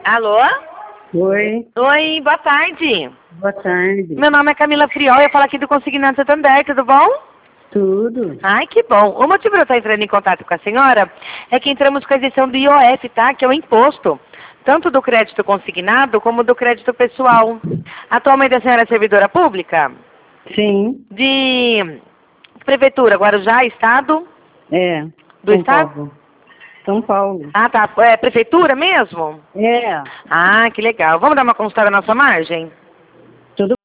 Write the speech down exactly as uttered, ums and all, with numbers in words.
Alô? Oi, Oi, boa tarde. boa tarde. Meu nome é Camila Friol, eu falo aqui do Consignado Santander, tudo bom? Tudo? Ai, que bom. O motivo de eu estar entrando em contato com a senhora é que entramos com a isenção do I O F, tá? Que é o imposto, tanto do crédito consignado como do crédito pessoal. Atualmente a senhora é servidora pública? Sim, De Prefeitura, Guarujá, Estado? é. Do São Estado? Paulo. São Paulo. Ah, tá. É Prefeitura mesmo? É. Ah, que legal. Vamos dar uma consultada na nossa margem? Tudo